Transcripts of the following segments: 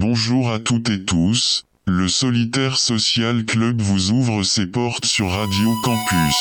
Bonjour à toutes et tous, le Solitaire Social Club vous ouvre ses portes sur Radio Campus.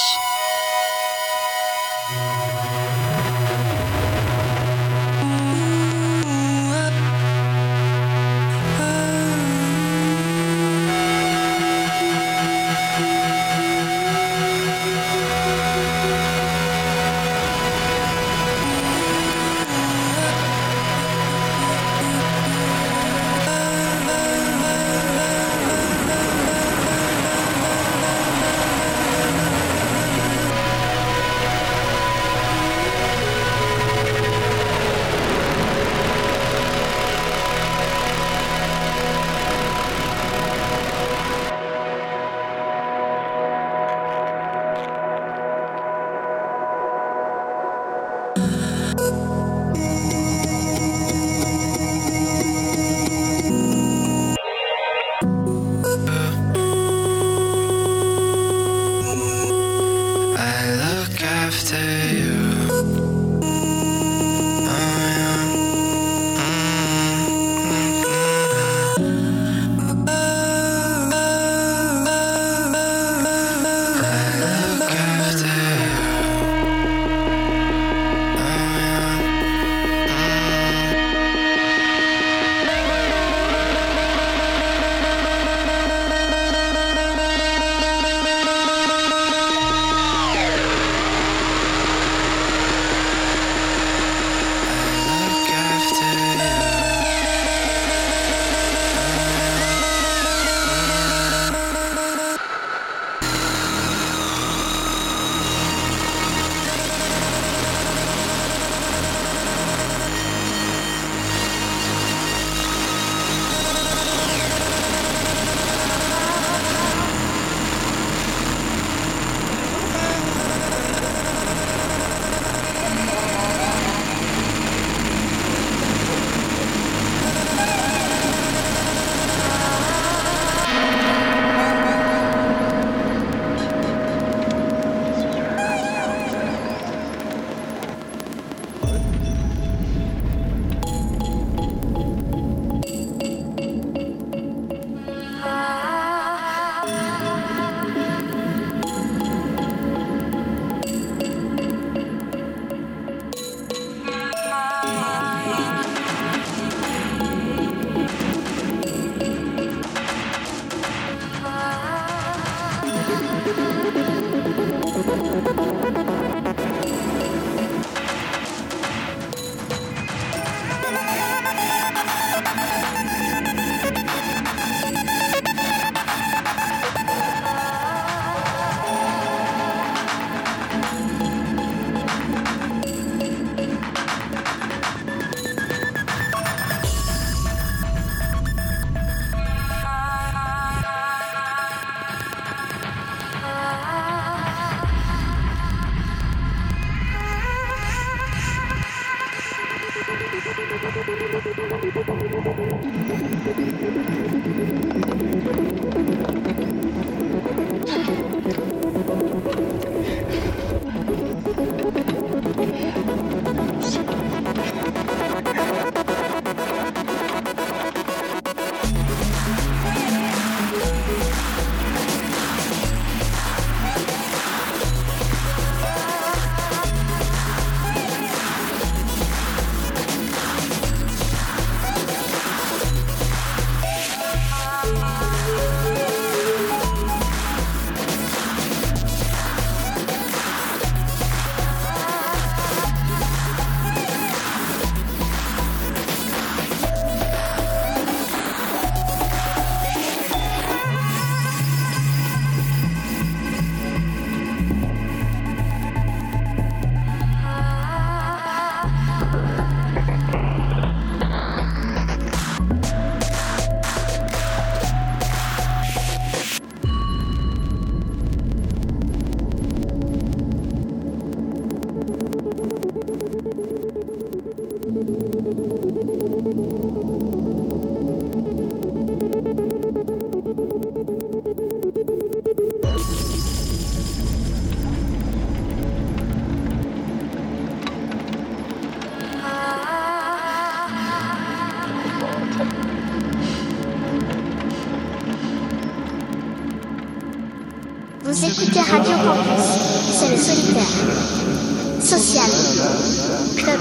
Vous écoutez Radio Campus, c'est le solitaire. Social. Club.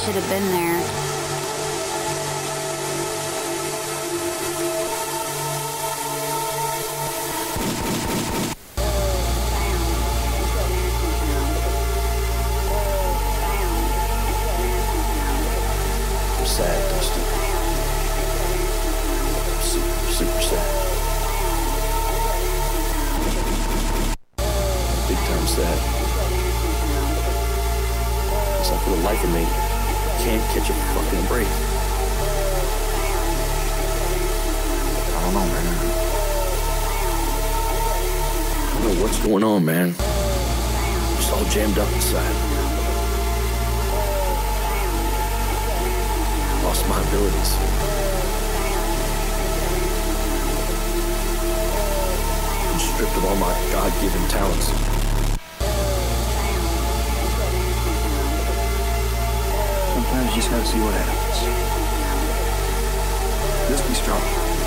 should have been there. I'm sad, Dustin. Super, super sad. Big time sad. It's like for the life of me, can't catch a fucking break. I don't know, man. I don't know what's going on, man. Just all jammed up inside. Lost my abilities. I'm stripped of all my God-given talents. Sometimes you just gotta see what happens. Just be strong.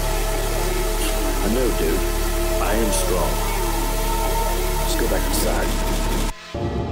I know, dude. I am strong. Let's go back inside.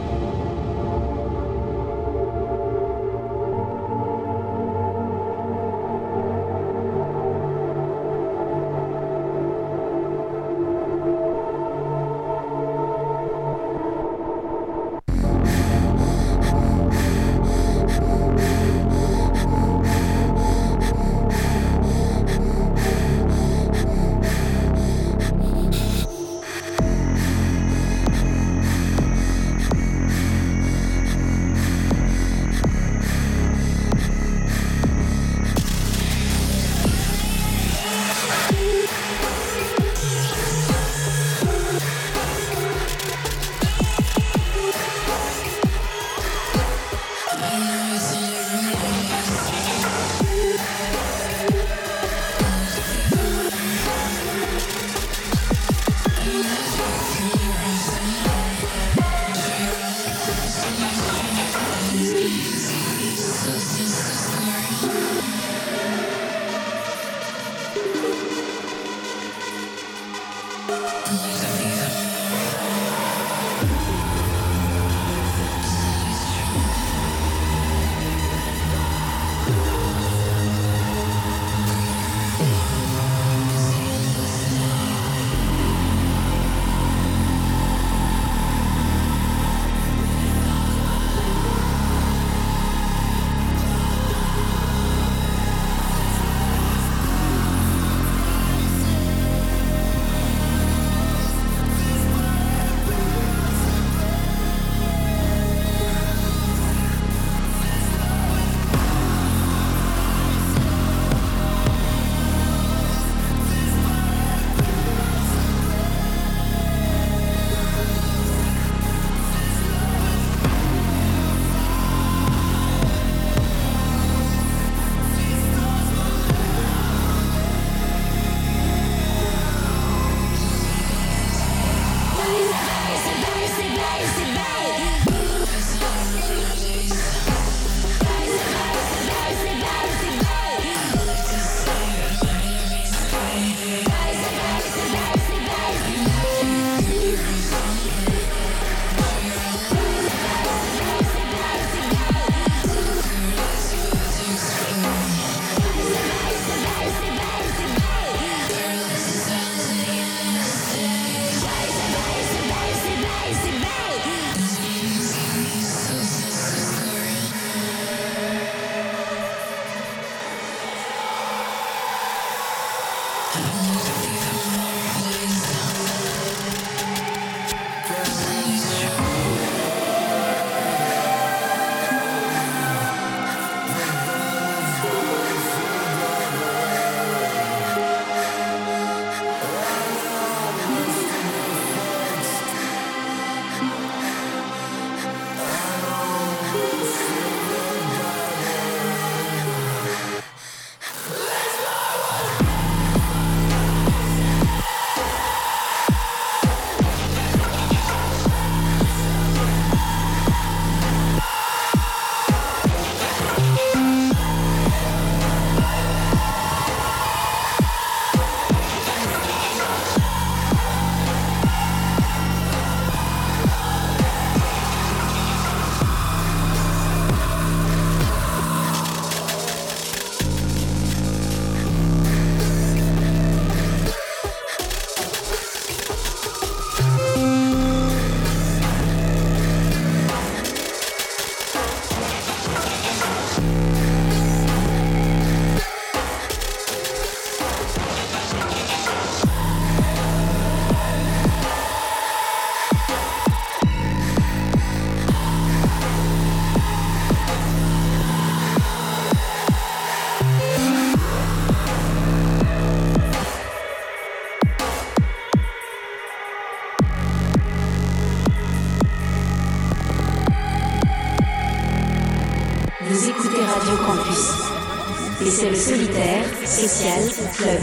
Vous écoutez Radio Campus. Et c'est le Solitaire Social Club.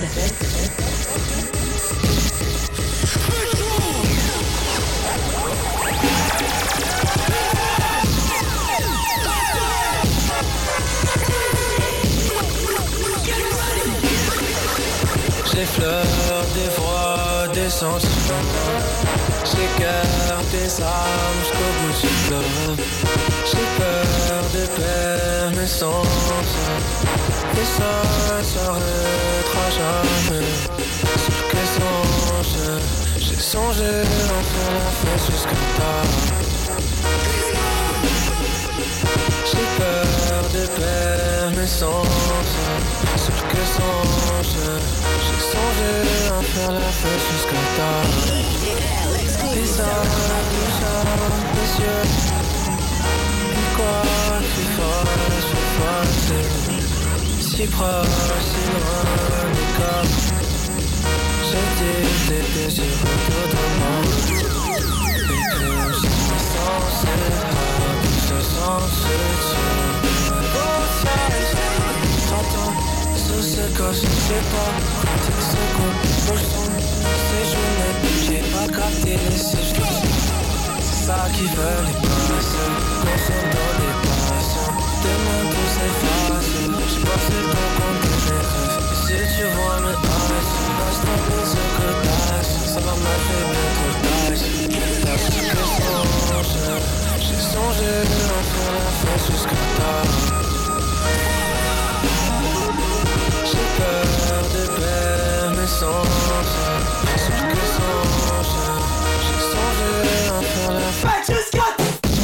J'effleure des voix, des sentiments. J'écarte des armes jusqu'au bout du fleuve. J'ai peur de perdre mes sens. Et ça s'arrêtera jamais. Sur quel songe j'ai songé en faire la fête jusqu'à tard. J'ai peur de perdre mes sens. Sur quel songe j'ai songé en faire la fête jusqu'à tard. Bizarre, des yeux. Et quoi qu'il fasse, si proche, si loin des corps. J'ai dit des désirs autour de moi. Et que je suis censé t'entends sous ce corps, je sais pas. Tes secondes, pour le son, ces journées, j'ai pas capté les sièges. C'est ça qui veut les passer, consomme dans des passions. Demain tout s'efface, j'ai passé le temps contre mes rêves. Si tu vois mes eyes, laisse tomber ce que t'as. Ça va me faire bien trop tâche. T'as ce que songe, j'ai songé en faire la fête jusqu'à tard. J'ai peur de perdre mes sens. Sur quel songe j'ai songé en faire la fête jusqu'à tard.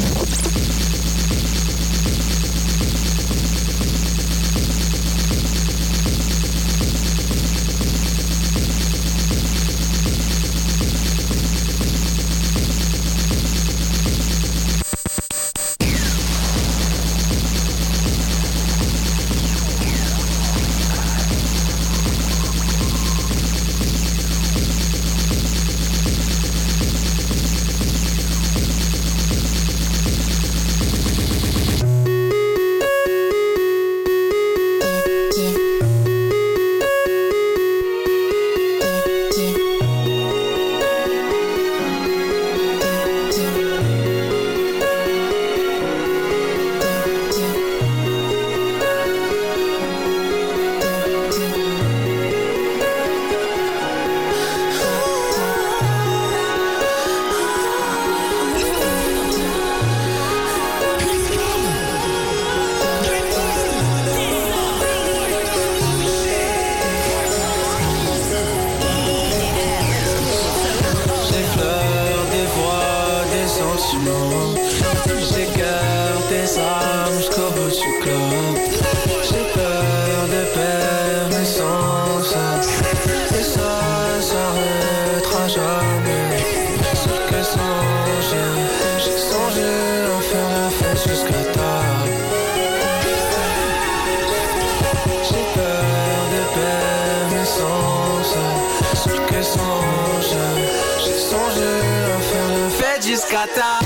J'écarte des armes jusqu'au bout du club. J'ai peur de perdre mes sens. Et ça s'arrêtera jamais. Sur quel songe j'ai songé en faire la fête jusqu'à tard. J'ai peur de perdre mes sens. Sur quel songe j'ai songé en faire la fête jusqu'à tard.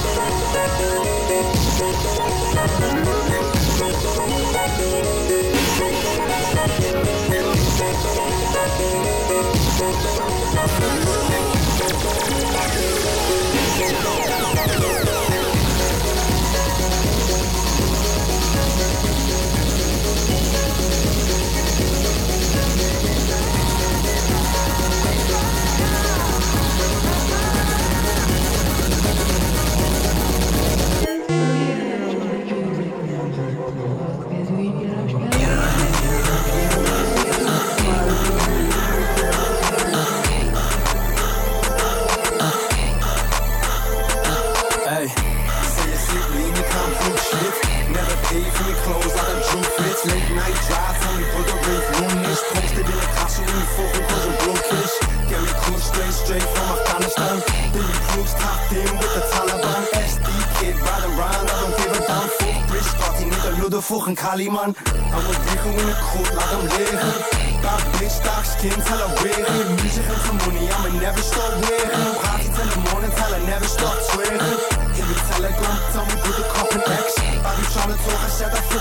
Fucking Kaliman, I was digging in the court like I'm living. Got bitch, dark skin, tell her wearing. Music and some money, I'ma never stop wearing. Party till the morning, tell her never stop swearing. In the telegram, tell me put the cop and X. I be tryna talk, I said I feel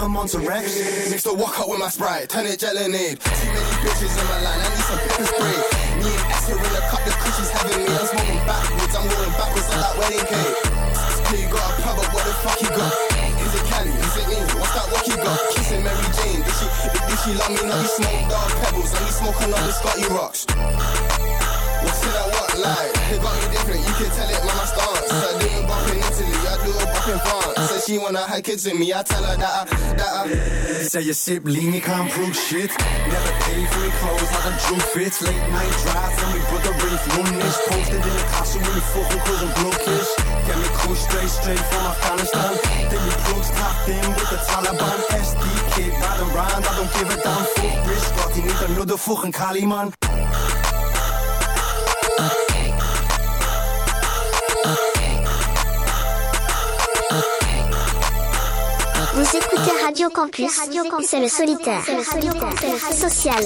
a Monterey. Mix the walk up with my Sprite, turn it gelinade. Too many bitches in my line, I need some pepper spray. Me and Esther in the cup, the cushions having me. I'm smoking backwards, I'm going backwards like that wedding cake. Here you got a pub, but what the fuck you got? Is it Cali? Is it Angel? What's that walk you got? Kissing Mary Jane, did she love me? Not we smoke dark pebbles, and we smoking on the Scotty rocks. What's in that what like? They got me different, you can tell it when I stance. I do a bop in Italy, I do a bop in France. Said she wanna have kids with me, I tell her that I say you sip lean, you can't prove shit. Never pay for your clothes like a Drew Fits. Late night drives and we put the reef Lunish. Posted in the castle when you fucking cause I'm brokish. Get me cool straight from Afghanistan. Then you plugs tapped in with the Taliban. SD kid, riding round, I don't give a damn. Fuck rich, got die niet another fucking Cali man. Vous écoutez Radio Campus, c'est le solitaire, social,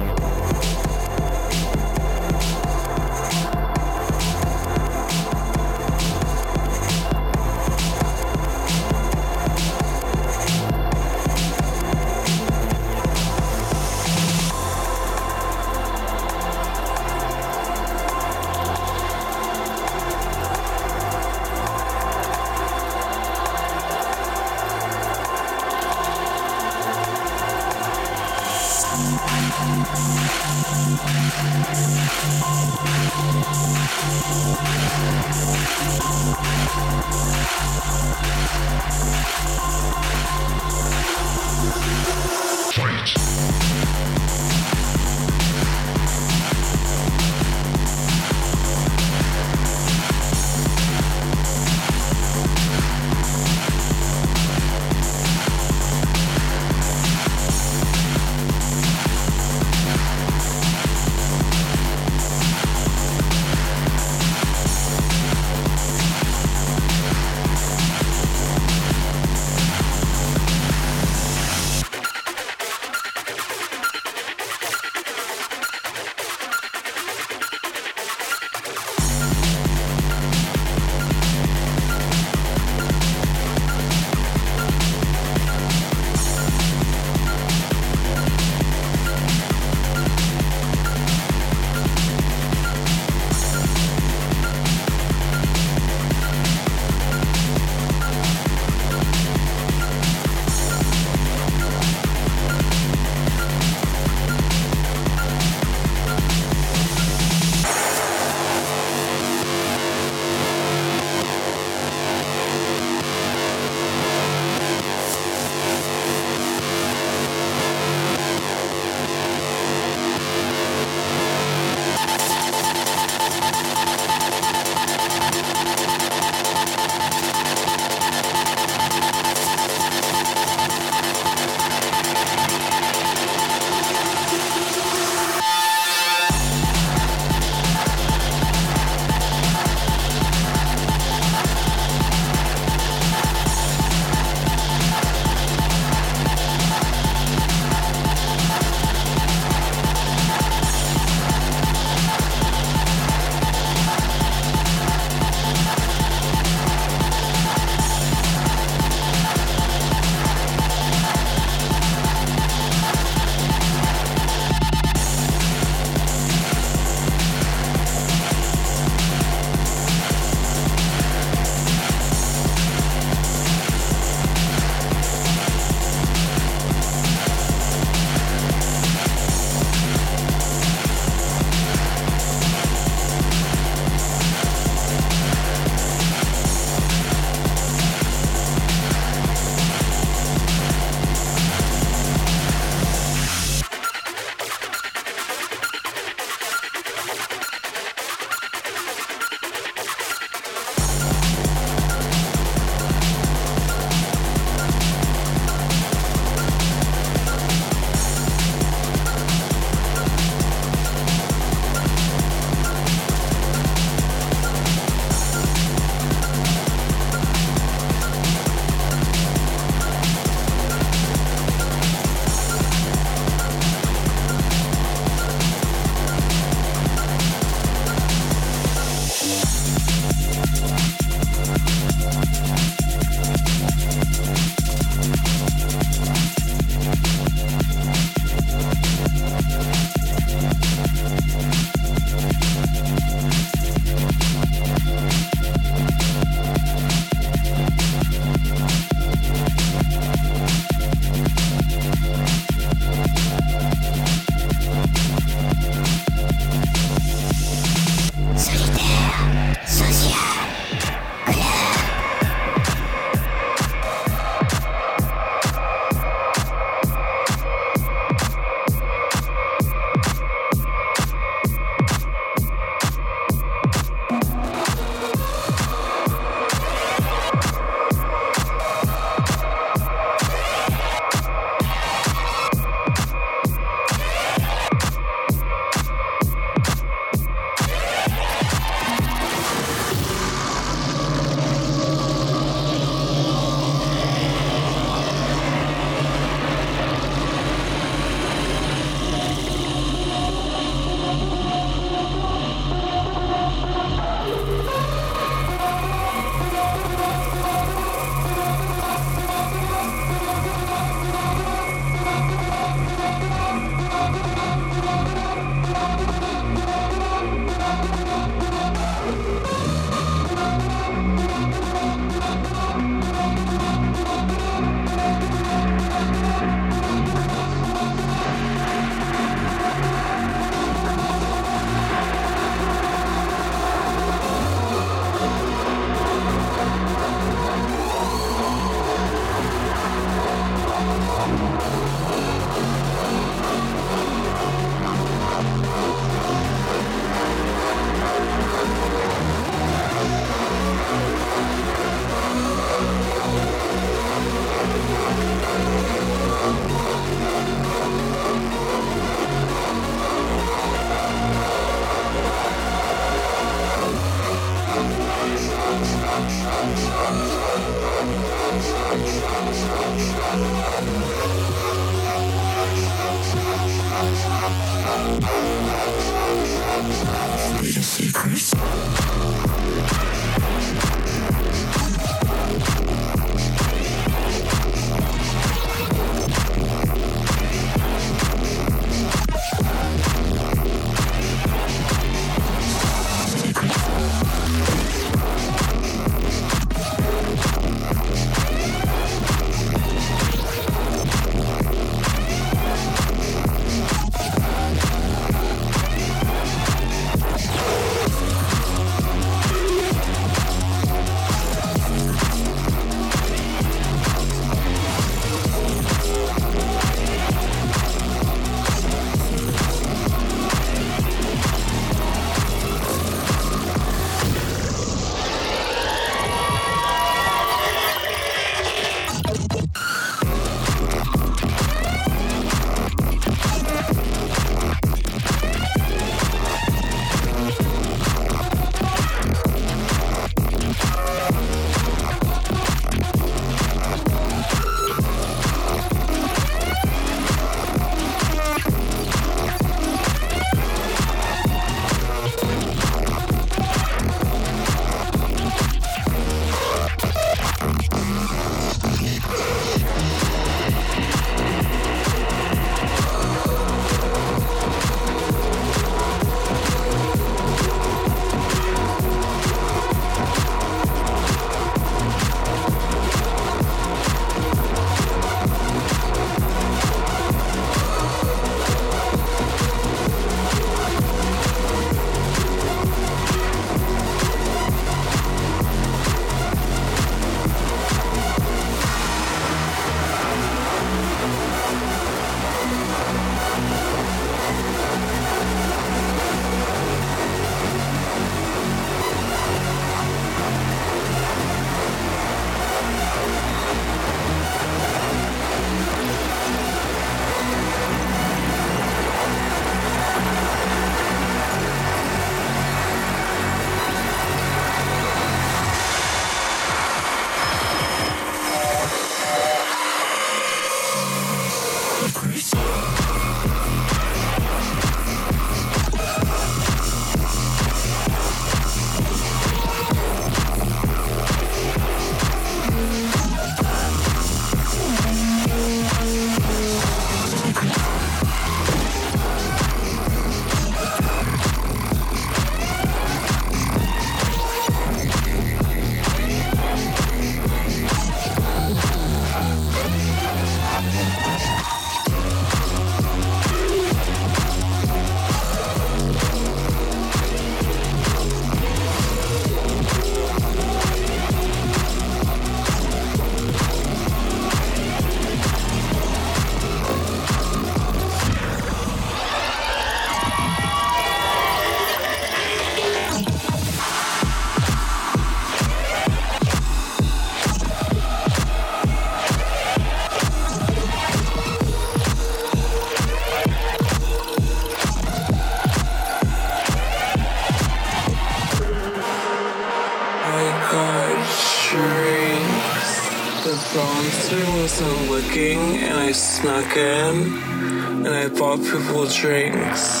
wasn't looking, and I snuck in, and I bought people drinks.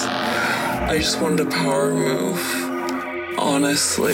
I just wanted a power move, honestly.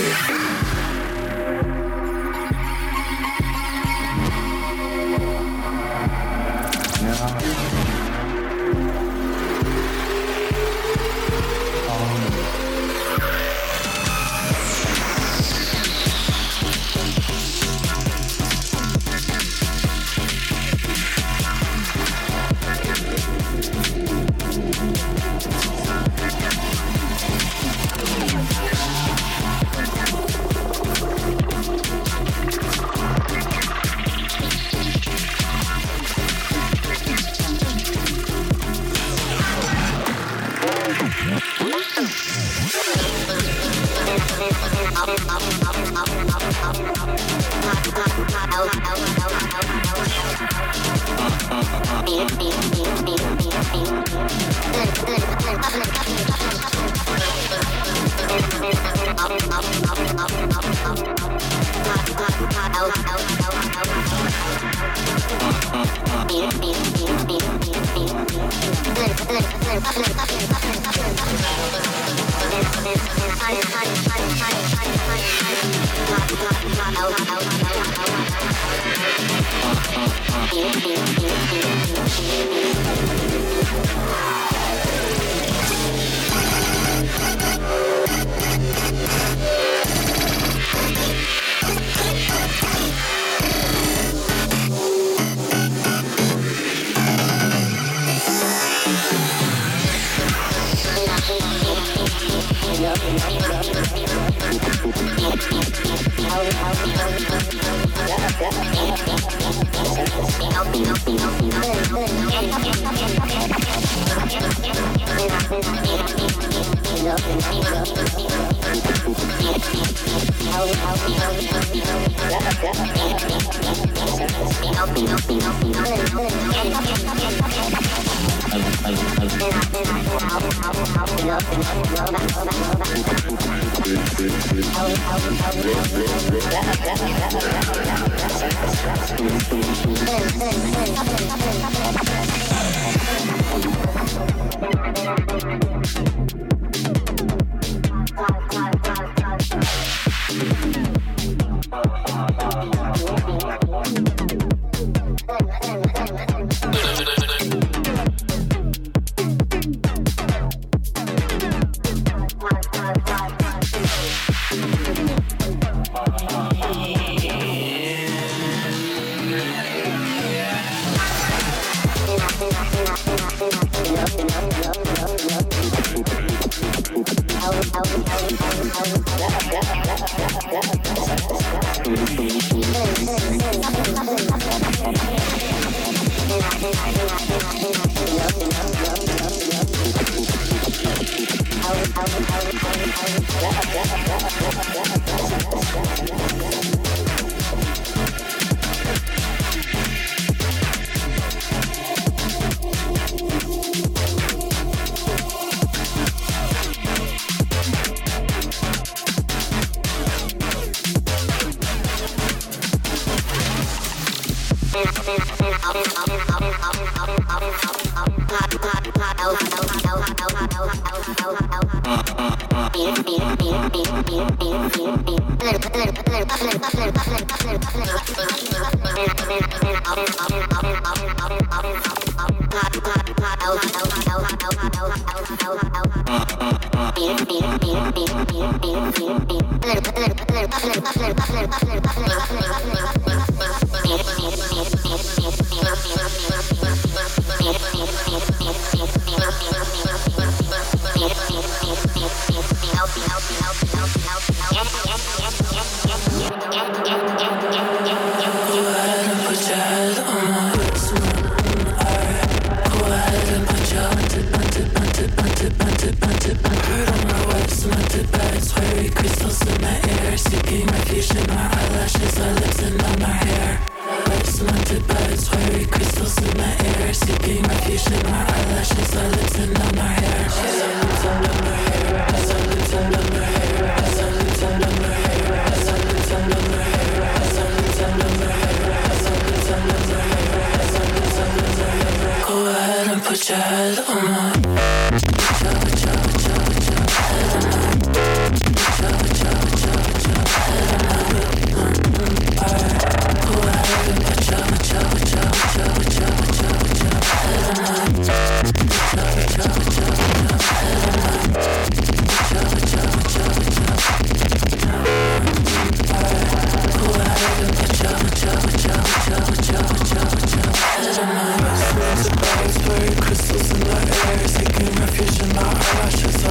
Crystals in the air, taking refuge in my eyelashes.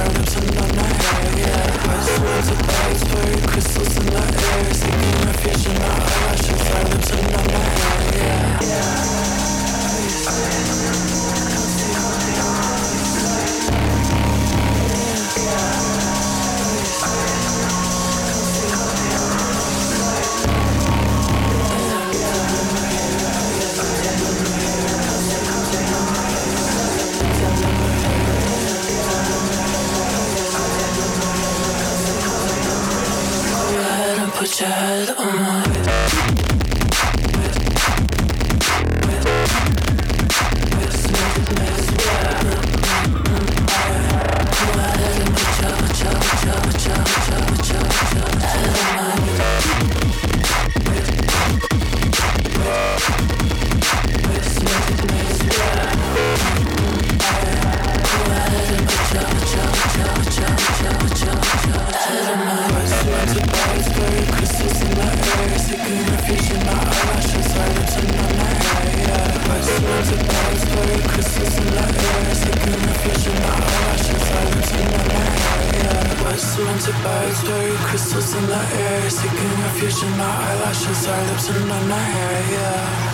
fusion, my eyelashes, eyelids in my hair, yeah. West winter birds, fairy crystals in the air. Seeking refuge in my eyelashes, eyelids in my hair, yeah.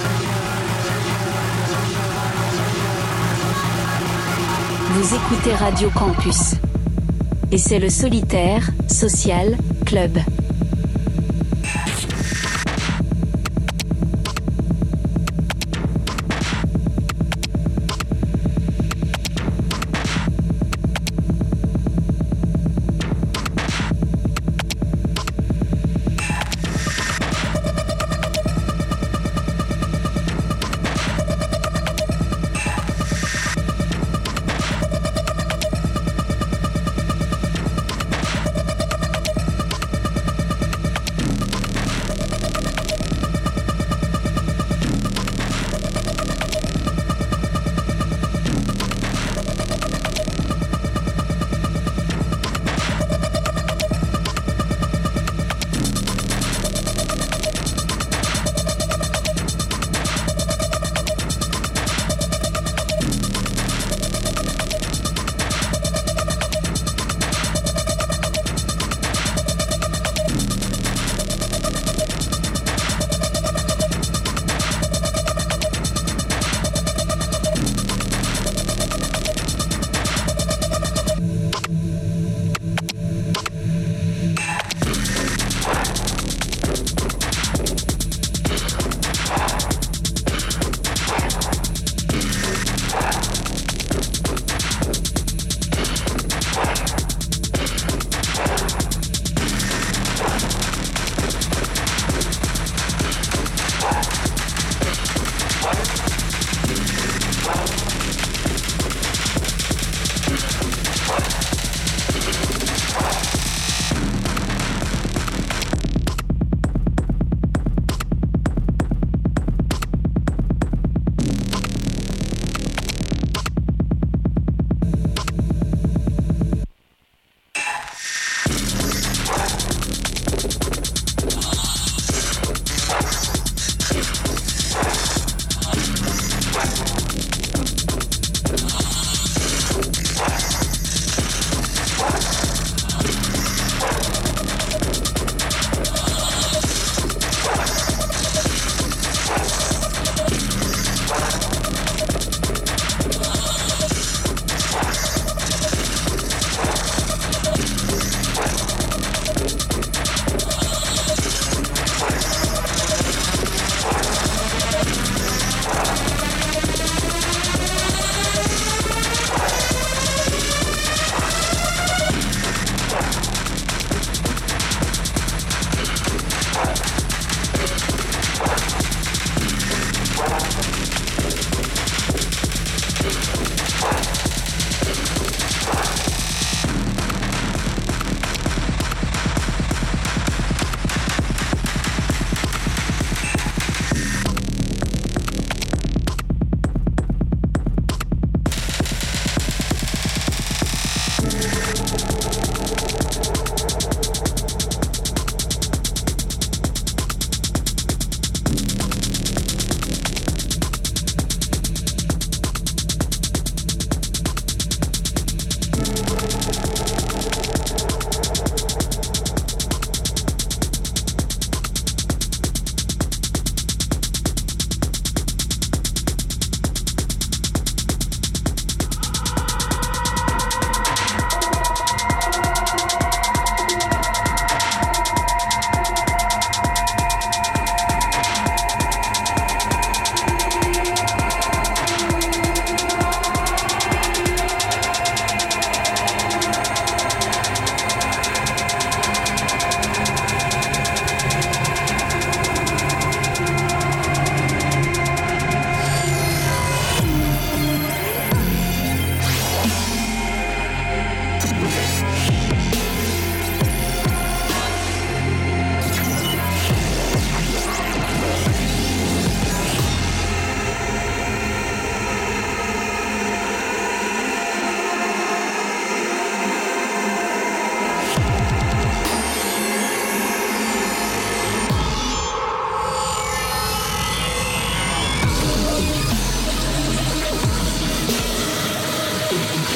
Vous écoutez Radio Campus. Et c'est le Solitaire Social Club.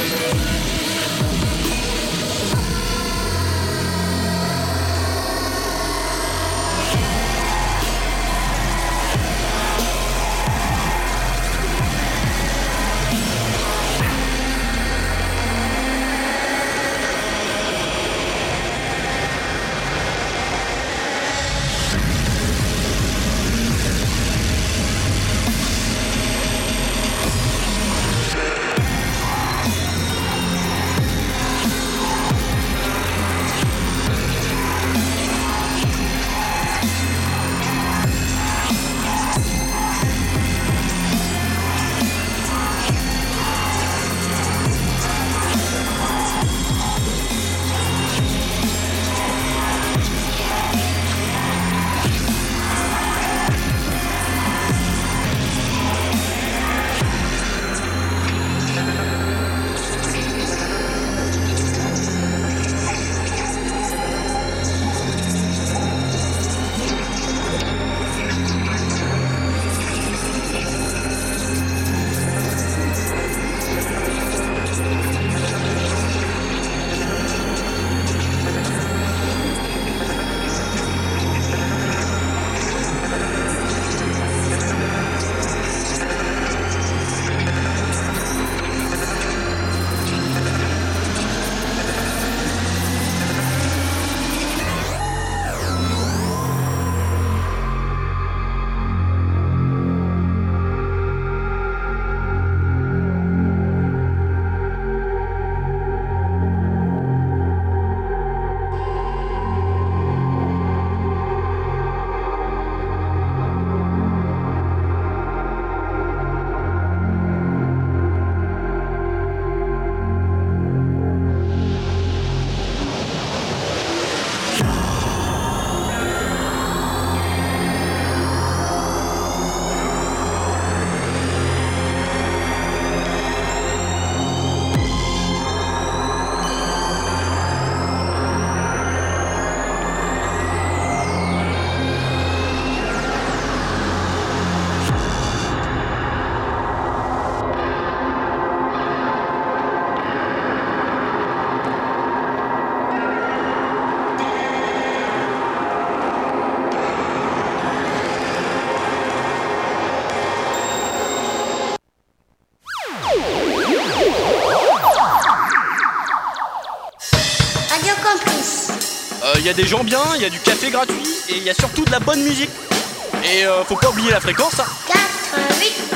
Il y a des gens bien, il y a du café gratuit et il y a surtout de la bonne musique. Et faut pas oublier la fréquence, hein. 88.